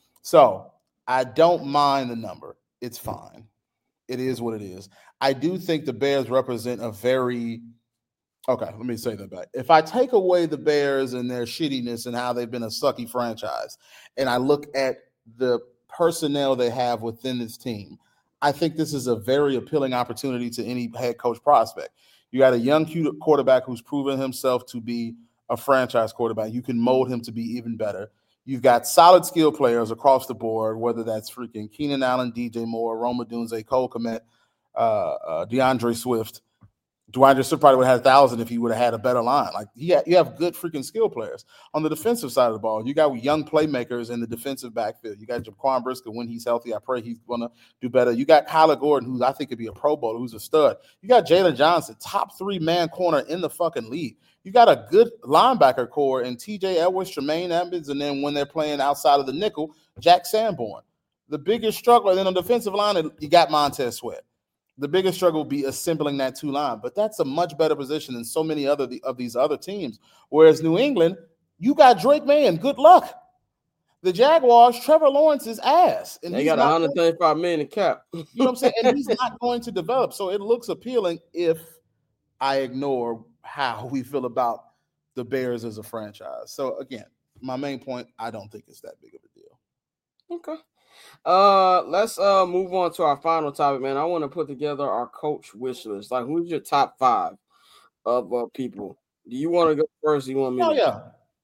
So I don't mind the number. It's fine. It is what it is. I do think the Bears represent a very – okay, let me say that back. If I take away the Bears and their shittiness and how they've been a sucky franchise, and I look at the personnel they have within this team, I think this is a very appealing opportunity to any head coach prospect. You got a young quarterback who's proven himself to be a franchise quarterback. You can mold him to be even better. You've got solid skill players across the board, whether that's freaking Keenan Allen, D J Moore, Rome Odunze, Cole Kmet, uh, uh, DeAndre Swift. DeAndre Swift probably would have had a thousand if he would have had a better line. Like you have, you have good freaking skill players on the defensive side of the ball. You got young playmakers in the defensive backfield. You got Jaquan Brisker when he's healthy. I pray he's gonna do better. You got Kyler Gordon, who I think could be a Pro Bowler, who's a stud. You got Jalen Johnson, top three man corner in the fucking league. You got a good linebacker core in T J Edwards, Tremaine Edmonds, and then when they're playing outside of the nickel, Jack Sanborn. The biggest struggle, and then on the defensive line, you got Montez Sweat. The biggest struggle will be assembling that two line, but that's a much better position than so many other of these other teams. Whereas New England, you got Drake May, and good luck. The Jaguars, Trevor Lawrence's ass, and they he's got one hundred thirty-five million in cap. You know what I'm saying? And he's not going to develop, so it looks appealing if I ignore how we feel about the Bears as a franchise. So again, my main point, I don't think it's that big of a deal. Okay. Uh, let's uh move on to our final topic, man. I want to put together our coach wish list. Like, who's your top five of uh, people? Do you want to go first? Or you want me? Oh to yeah.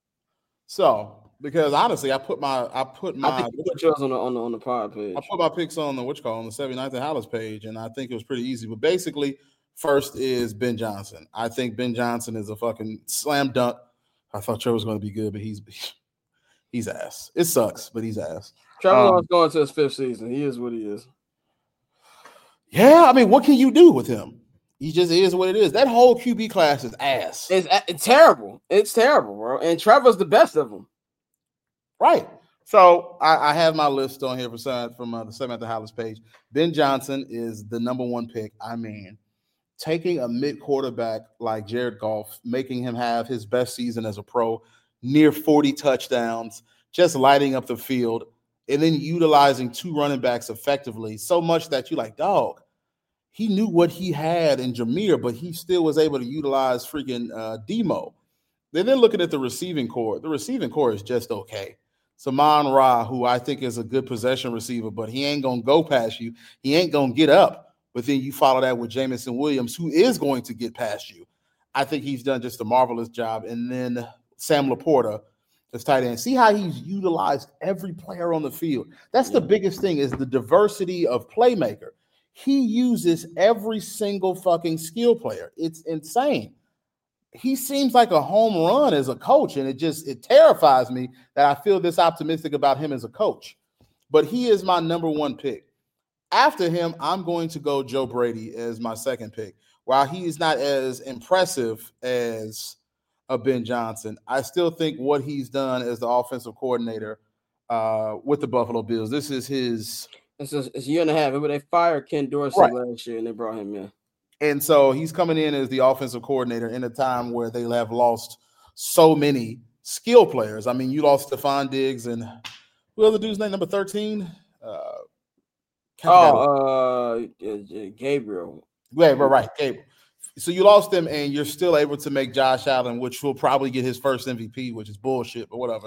So, because honestly, I put my I put my I think you put yours on the on the on the pod page. I put my picks on the what you call on the seventy-ninth and Hollis page, and I think it was pretty easy. But basically, first is Ben Johnson. I think Ben Johnson is a fucking slam dunk. I thought Trevor was going to be good, but he's he's ass. It sucks, but he's ass. Trevor um, Lawrence going to his fifth season. He is what he is. Yeah, I mean, what can you do with him? He just is what it is. That whole Q B class is ass. It's, it's terrible. It's terrible, bro. And Trevor's the best of them. Right. So I, I have my list on here for from uh, the seventh the Hollis page. Ben Johnson is the number one pick. I mean, taking a mid quarterback like Jared Goff, making him have his best season as a pro, near forty touchdowns, just lighting up the field, and then utilizing two running backs effectively so much that you're like, dog, he knew what he had in Jameer, but he still was able to utilize freaking uh, Demo. They're then looking at the receiving core. The receiving core is just okay. Samon Ra, who I think is a good possession receiver, but he ain't going to go past you. He ain't going to get up. But then you follow that with Jameson Williams, who is going to get past you. I think he's done just a marvelous job. And then Sam Laporta, as tight end. See how he's utilized every player on the field. That's the biggest thing is the diversity of playmaker. He uses every single fucking skill player. It's insane. He seems like a home run as a coach, and it just it terrifies me that I feel this optimistic about him as a coach. But he is my number one pick. After him, I'm going to go Joe Brady as my second pick. While he is not as impressive as a Ben Johnson, I still think what he's done as the offensive coordinator uh, with the Buffalo Bills, this is his – It's a, it's a year and a half. But they fired Ken Dorsey right. last year, and they brought him in. And so he's coming in as the offensive coordinator in a time where they have lost so many skill players. I mean, you lost Stephon Diggs and who other dude's name, number thirteen? Uh, oh, uh, Gabriel. Yeah, right, right, Gabriel. So you lost them, and you're still able to make Josh Allen, which will probably get his first M V P, which is bullshit, but whatever.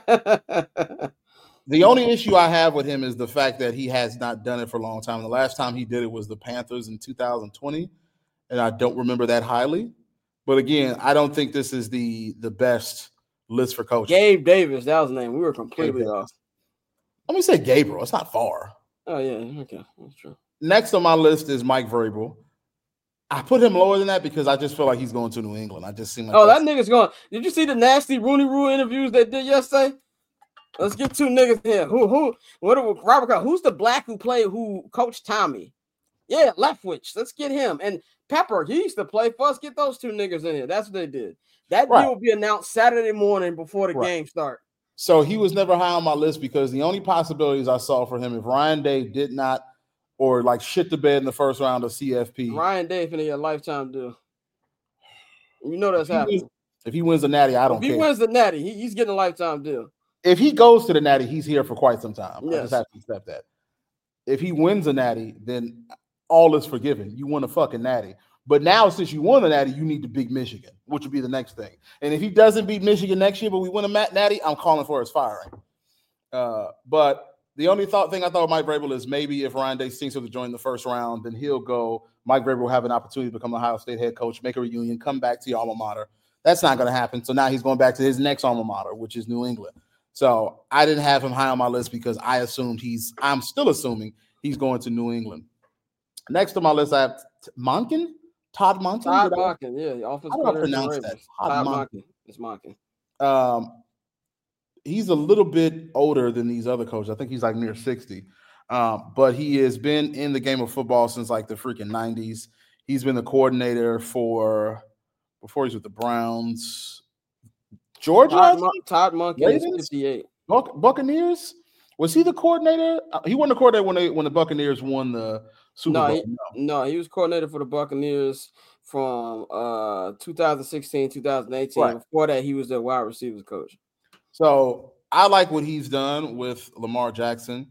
The only issue I have with him is the fact that he has not done it for a long time. The last time he did it was the Panthers in two thousand twenty, and I don't remember that highly. But again, I don't think this is the the best list for coaches. Gabe Davis, that was his name. We were completely off. Let me say Gabriel. It's not far. Oh, yeah. Okay. That's true. Next on my list is Mike Vrabel. I put him lower than that because I just feel like he's going to New England. I just seem like oh, that nigga's going. Did you see the nasty Rooney Rule interviews they did yesterday? Let's get two niggas here. Who, who, what are Robert Kraft? Who's the black who played, who coached Tommy? Yeah, Leftwich. Let's get him. And Pepper, he used to play for us. Get those two niggas in here. That's what they did. That right. deal will be announced Saturday morning before the right. game start. So he was never high on my list because the only possibilities I saw for him, if Ryan Day did not or like shit the bed in the first round of C F P. Ryan Day finna get a lifetime deal. You know that's if happening. Wins, if he wins the Natty, I don't if care. If he wins the Natty, he, he's getting a lifetime deal. If he goes to the Natty, he's here for quite some time. Yes. I just have to accept that. If he wins a Natty, then all is forgiven. You won a fucking Natty. But now, since you won a Natty, you need to beat Michigan, which would be the next thing. And if he doesn't beat Michigan next year, but we win a Natty, I'm calling for his firing. Uh, but the only thought thing I thought of Mike Vrabel is maybe if Ryan Day stinks to join the first round, then he'll go. Mike Vrabel will have an opportunity to become the Ohio State head coach, make a reunion, come back to your alma mater. That's not going to happen. So now he's going back to his next alma mater, which is New England. So I didn't have him high on my list because I assumed he's – I'm still assuming he's going to New England. Next on my list, I have Monken. Todd Monken. Todd Monken, yeah, the offensive How do I coordinator pronounce for that? Ravens. Todd Todd Monken. Monken. It's Monken. Um, he's a little bit older than these other coaches. I think he's like near sixty. Um, but he has been in the game of football since like the freaking nineties. He's been the coordinator for before he's with the Browns. Georgia, Todd, Mon- Todd Monken is fifty-eight. Buc- Buccaneers. Was he the coordinator? Uh, he wasn't the coordinator when they when the Buccaneers won the Super No, Bowl. he, no. no, he was coordinator for the Buccaneers from uh two thousand sixteen, two thousand eighteen. Right. Before that, he was their wide receivers coach. So I like what he's done with Lamar Jackson.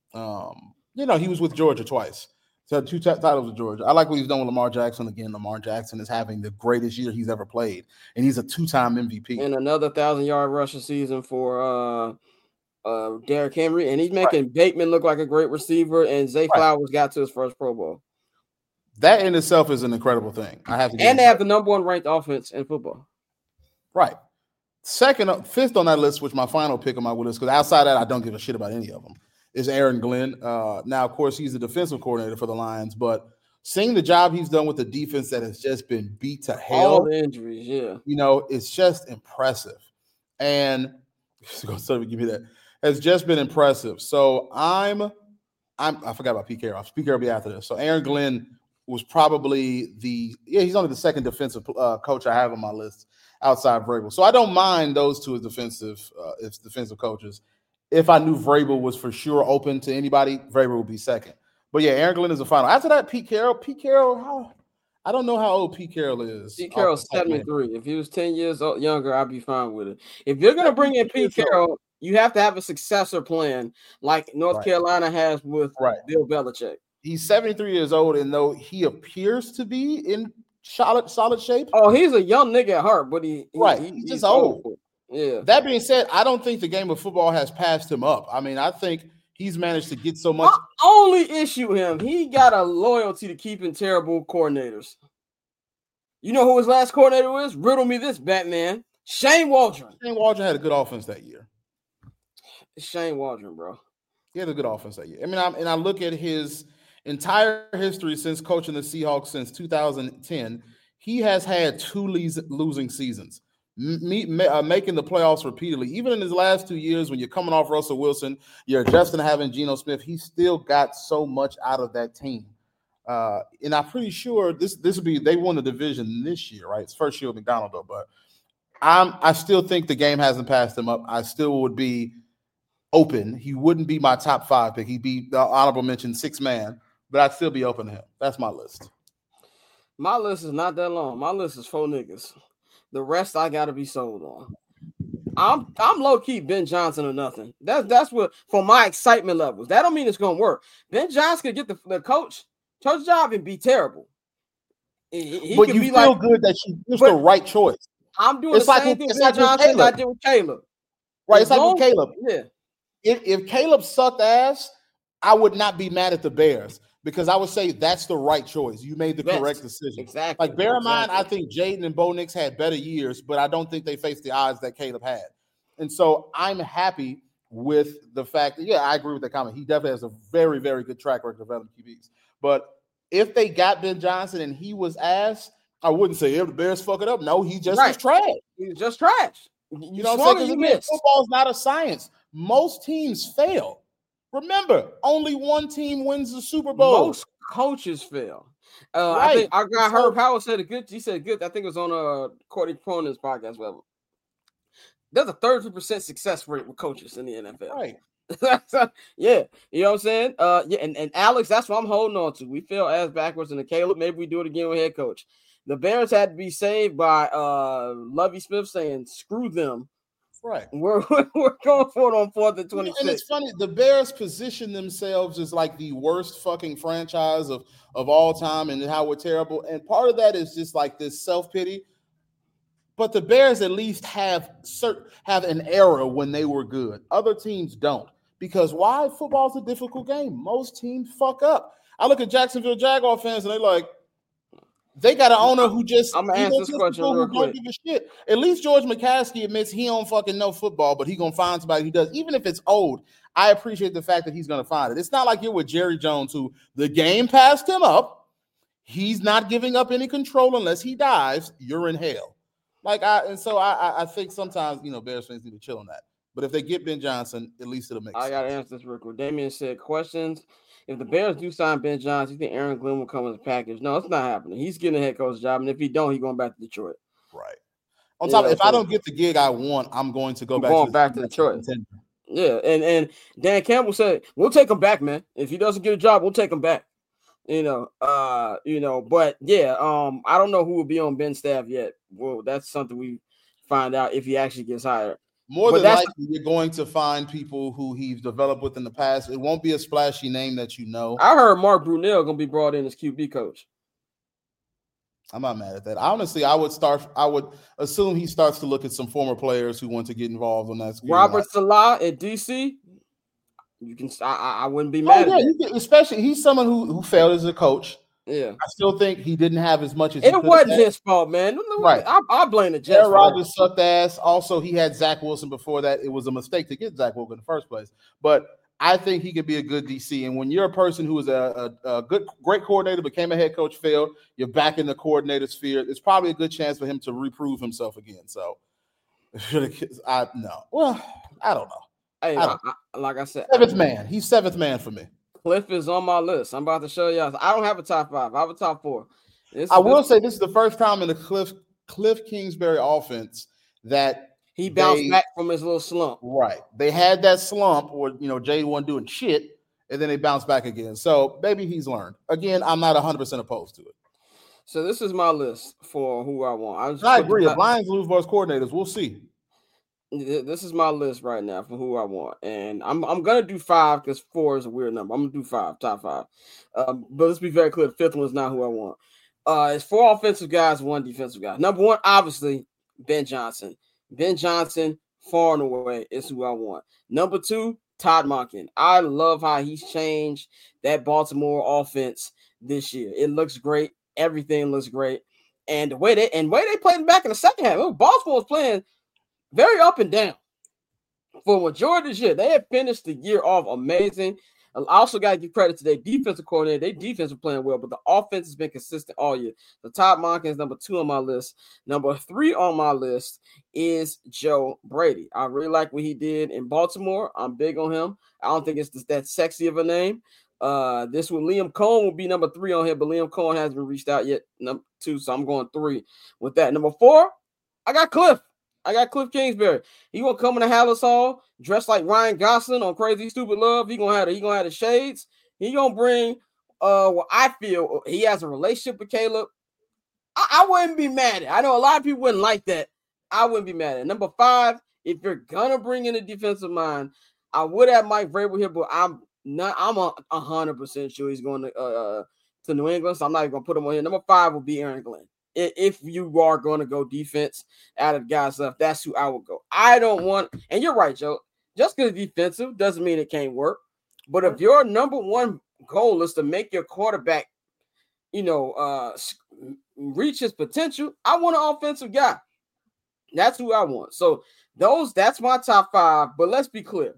Um, you know, he was with Georgia twice. So two t- titles with Georgia. I like what he's done with Lamar Jackson. Again, Lamar Jackson is having the greatest year he's ever played, and he's a two-time M V P. And another thousand-yard rushing season for uh, uh, Derrick Henry, and he's making right. Bateman look like a great receiver, and Zay right. Flowers got to his first Pro Bowl. That in itself is an incredible thing. I have to, and they have the number one ranked offense in football. Right. Second, fifth on that list, which my final pick on my list, because outside that, I don't give a shit about any of them, is Aaron Glenn. Uh, now, of course, he's the defensive coordinator for the Lions, but seeing the job he's done with the defense that has just been beat to hell. All the injuries, yeah. You know, it's just impressive. And so give me that. Has just been impressive. So I'm, I'm I forgot about Pete Carroll. Pete Carroll will be after this. So Aaron Glenn was probably the, yeah, he's only the second defensive uh, coach I have on my list outside Vrabel. So I don't mind those two as defensive, uh, as defensive coaches. If I knew Vrabel was for sure open to anybody, Vrabel would be second. But yeah, Aaron Glenn is the final. After that, Pete Carroll. Pete Carroll, how I don't know how old Pete Carroll is. Pete Carroll's seventy-three. If he was ten years old, younger, I'd be fine with it. If you're gonna bring in Pete Carroll, you have to have a successor plan like North right. Carolina has with right. Bill Belichick. He's seventy-three years old, and though he appears to be in solid solid shape. Oh, he's a young nigga at heart, but he, he right. He, he's, he's just old. old. Yeah. That being said, I don't think the game of football has passed him up. I mean, I think he's managed to get so much. I only issue him. He got a loyalty to keeping terrible coordinators. You know who his last coordinator was? Riddle me this, Batman. Shane Waldron. Shane Waldron had a good offense that year. It's Shane Waldron, bro. He had a good offense that year. I mean, I'm, and I look at his entire history since coaching the Seahawks since two thousand ten. He has had two losing seasons. Me, uh, making the playoffs repeatedly, even in his last two years, when you're coming off Russell Wilson, you're adjusting to having Geno Smith. He still got so much out of that team, uh, and I'm pretty sure this this will be they won the division this year, right? It's first year with McDonald, though, but I'm I still think the game hasn't passed him up. I still would be open. He wouldn't be my top five pick. He'd be the honorable mention six man, but I'd still be open to him. That's my list. My list is not that long. My list is four niggas. The rest I gotta be sold on. I'm I'm low key Ben Johnson or nothing. That's that's what for my excitement levels. That don't mean it's gonna work. Ben Johnson could get the, the coach coach job and be terrible. He, he but you be feel like, good that you it's the right choice. I'm doing it's the like same with, thing it's Ben like Johnson I did with Caleb. Right, it's like with Caleb. Yeah. If if Caleb sucked ass, I would not be mad at the Bears. Because I would say that's the right choice. You made the yes, correct decision. Exactly. Like, bear in exactly. mind, I think Jaden and Bo Nix had better years, but I don't think they faced the odds that Caleb had. And so I'm happy with the fact that, yeah, I agree with that comment. He definitely has a very, very good track record of developing Q Bs. But if they got Ben Johnson and he was ass, I wouldn't say, if the Bears fuck it up. No, he just right. was trash. He was just trash. You, you know what I'm saying? Because football's not a science. Most teams fail. Remember, only one team wins the Super Bowl. Most coaches fail. Uh, right. I think our guy Herb Howard said a good. He said good. I think it was on a uh, Courtney Cronin's podcast level. There's a thirty percent success rate with coaches in the N F L. Right. Yeah, you know what I'm saying. Uh, yeah, and, and Alex, that's what I'm holding on to. We fell ass backwards in the Caleb. Maybe we do it again with head coach. The Bears had to be saved by uh Lovie Smith saying "screw them." Right. We're we're going for it on fourth and twenty-six. And it's funny, the Bears position themselves as like the worst fucking franchise of, of all time and how we're terrible. And part of that is just like this self-pity. But the Bears at least have certain have an era when they were good. Other teams don't. Because why? Football's a difficult game. Most teams fuck up. I look at Jacksonville Jaguar fans and they're like, they got an owner who just I'm gonna answer this question real quick. Don't give a shit. At least George McCaskey admits he don't fucking know football, but he gonna find somebody who does. Even if it's old, I appreciate the fact that he's gonna find it. It's not like you're with Jerry Jones, who the game passed him up. he's not giving up any control unless he dives. You're in hell. Like I and so I I think sometimes you know Bears fans need to chill on that. But if they get Ben Johnson, at least it'll make I sense. got to answer this real quick. Damien said, questions. If the Bears do sign Ben Johnson, you think Aaron Glenn will come as a package? No, it's not happening. He's getting a head coach job. And if he don't, he's going back to Detroit. Right. On You top, know, if so I don't get the gig I want, I'm going to go I'm back going to, back to Detroit. Yeah. And, and Dan Campbell said, we'll take him back, man. If he doesn't get a job, we'll take him back. You know, uh, you know, but yeah, um, I don't know who will be on Ben's staff yet. Well, that's something we find out if he actually gets hired. More But than that's- likely, you're going to find people who he's developed with in the past. It won't be a splashy name that you know. I heard Mark Brunell going to be brought in as Q B coach. I'm not mad at that. Honestly, I would start. I would assume he starts to look at some former players who want to get involved on that. Robert Salah at D C. You can. I, I wouldn't be Oh, mad yeah, at that. he, especially he's someone who, who failed as a coach. Yeah, I still think he didn't have as much as he it could wasn't have. his fault, man. Right. I, I blame the Jets. Aaron Rodgers sucked ass. Also, he had Zach Wilson before that. It was a mistake to get Zach Wilson in the first place. But I think he could be a good D C. And when you're a person who is a, a, a good, great coordinator, became a head coach, failed, you're back in the coordinator sphere. It's probably a good chance for him to reprove himself again. So, I no. Well, I don't know. Hey, I don't I, I, like I said, seventh man. He's seventh man for me. Cliff is on my list. I'm about to show y'all. I don't have a top five. I have a top four. This, I will this, say this is the first time in the Cliff Cliff Kingsbury offense that he bounced they, back from his little slump. Right. They had that slump where, you know, Jay wasn't doing shit, and then they bounced back again. So maybe he's learned. Again, I'm not one hundred percent opposed to it. So this is my list for who I want. I, just I agree. If Lions lose both coordinators, we'll see. This is my list right now for who I want, and I'm I'm gonna do five because four is a weird number. I'm gonna do five, top five. Um, but let's be very clear: the fifth one is not who I want. Uh, it's four offensive guys, one defensive guy. Number one, obviously, Ben Johnson. Ben Johnson, far and away, is who I want. Number two, Todd Monken. I love how he's changed that Baltimore offense this year. It looks great. Everything looks great, and the way they and the way they played back in the second half, Baltimore was playing very up and down for majority of this year. They have finished the year off amazing. I also got to give credit to their defensive coordinator. Their defense is playing well, but the offense has been consistent all year. The Todd Monken is number two on my list. Number three on my list is Joe Brady. I really like what he did in Baltimore. I'm big on him. I don't think it's that sexy of a name. Uh, this one, Liam Cohen will be number three on here, but Liam Cohen hasn't been reached out yet. Number two, so I'm going three with that. Number four, I got Cliff. I got Cliff Kingsbury. He gonna come in the Hallis Hall dressed like Ryan Gosling on Crazy Stupid Love. He gonna have the, he gonna have the shades. He gonna bring uh what I feel he has a relationship with Caleb. I, I wouldn't be mad at. I know a lot of people wouldn't like that. I wouldn't be mad at. Number five, if you're gonna bring in a defensive mind, I would have Mike Vrabel here, but I'm not. I'm a hundred percent sure he's going to uh to New England, so I'm not even gonna put him on here. Number five will be Aaron Glenn. If you are going to go defense out of guys left, that's who I would go. I don't want, and you're right, Joe. Just because defensive doesn't mean it can't work. But if your number one goal is to make your quarterback, you know, uh, reach his potential, I want an offensive guy. That's who I want. So those, that's my top five. But let's be clear.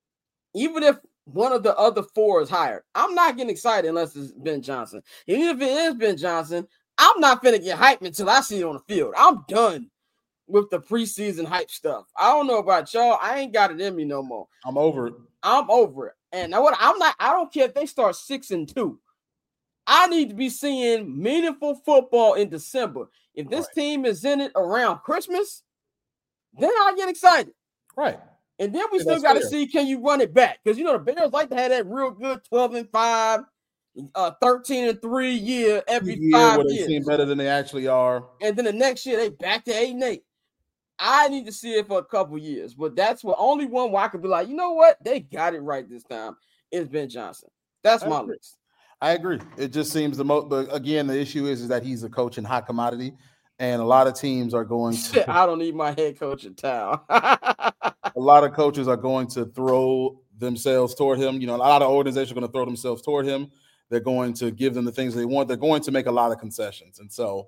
Even if one of the other four is hired, I'm not getting excited unless it's Ben Johnson. Even if it is Ben Johnson, I'm not finna get hyped until I see it on the field. I'm done with the preseason hype stuff. I don't know about y'all. I ain't got it in me no more. I'm over it. I'm over it. And now what I'm not, I don't care if they start six and two. I need to be seeing meaningful football in December. If this right. team is in it around Christmas, then I get excited. Right. And then we yeah, still got to see, can you run it back? Because you know the Bears like to have that real good twelve and five. Uh, thirteen and three year every year five where they years. seem better than they actually are. And then the next year they back to eight and eight. I need to see it for a couple years, but that's what only one where I could be like, you know what, they got it right this time is Ben Johnson. That's I my agree. list. I agree. It just seems the most. But again, the issue is is that he's a coach in hot commodity, and a lot of teams are going to. I don't need my head coach in town. A lot of coaches are going to throw themselves toward him. You know, a lot of organizations are going to throw themselves toward him. They're going to give them the things they want. They're going to make a lot of concessions. And so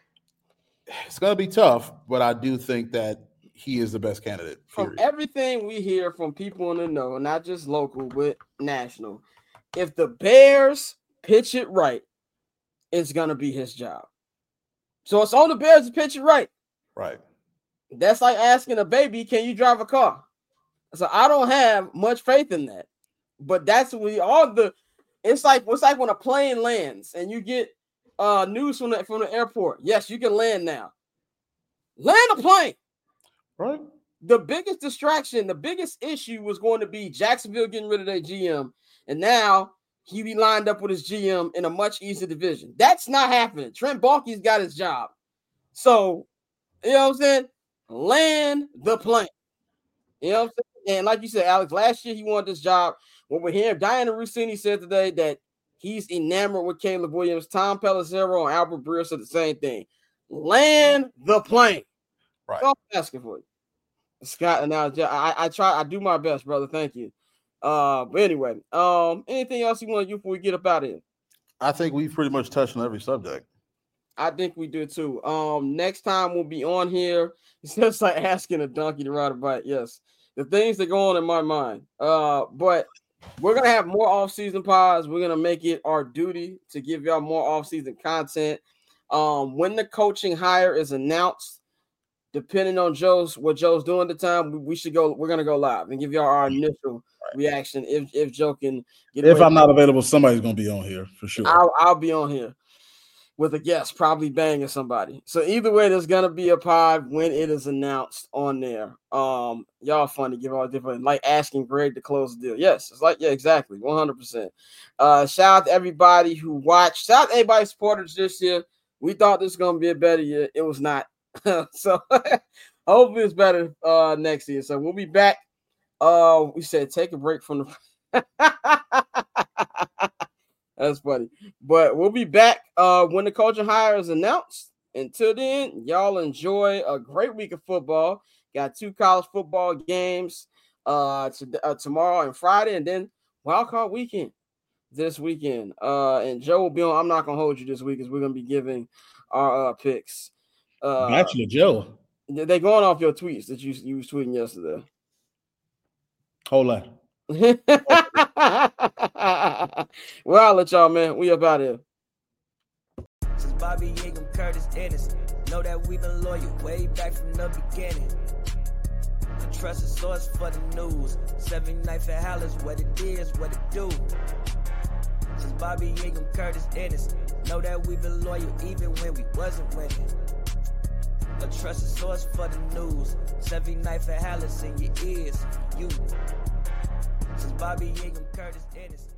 it's going to be tough, but I do think that he is the best candidate. Period. From everything we hear from people in the know, not just local, but national, if the Bears pitch it right, it's gonna be his job. So it's on the Bears to pitch it right. Right. That's like asking a baby, can you drive a car? So I don't have much faith in that. But that's we all the it's like it's like when a plane lands and you get uh news from the from the airport. Yes, you can land now. Land a plane. Right. The biggest distraction, the biggest issue was going to be Jacksonville getting rid of their G M, and now he be lined up with his G M in a much easier division. That's not happening. Trent Baalke's got his job. So, you know what I'm saying? Land the plane. You know what I'm saying? And like you said, Alex, last year he wanted this job. What we're hearing, Diana Rossini said today that he's enamored with Caleb Williams. Tom Pelissero and Albert Breer said the same thing. Land the plane. Right. That's all I'm asking for you. Scott, and I, I, I try, I do my best, brother. Thank you. Uh, but anyway, um, anything else you want to do before we get up out of here? I think we've pretty much touched on every subject. I think we do too. Um, next time we'll be on here. It's just like asking a donkey to ride a bike. Yes, the things that go on in my mind. Uh, but we're gonna have more off-season pods. We're gonna make it our duty to give y'all more off-season content. Um, when the coaching hire is announced, depending on Joe's what Joe's doing at the time, we, we should go. We're gonna go live and give y'all our initial reaction. If if Joe can get if away. I'm not available, somebody's gonna be on here for sure. I'll, I'll be on here with a guest, probably banging somebody. So either way, there's gonna be a pod when it is announced on there. Um, y'all funny, give all different like asking Greg to close the deal. Yes, it's like yeah, exactly, one hundred percent. Uh, shout out to everybody who watched. Shout out to everybody supporters this year. We thought this was gonna be a better year. It was not. So hopefully it's better uh next year. So we'll be back. Uh we said take a break from the that's funny, but we'll be back uh when the coaching hire is announced. Until then, y'all enjoy a great week of football. Got two college football games uh, to, uh tomorrow and Friday, and then wild card weekend this weekend. Uh and Joe will be on. I'm not gonna hold you this week because we're gonna be giving our uh picks. Uh, Bachelor Joe. They going off your tweets that you you was tweeting yesterday. Hold on. Well, I'll let y'all, man. We up out here. Since Bobby Yagam, Curtis Ennis, know that we've been loyal way back from the beginning. The trusted source for the news. Seven Knife at Hallis, what it is, what it do. Since Bobby Yagam, Curtis Ennis, know that we've been loyal even when we wasn't winning. A trusted source for the news. Seven Knife at Hallis in your ears. You. Since Bobby Yagam, Curtis Ennis.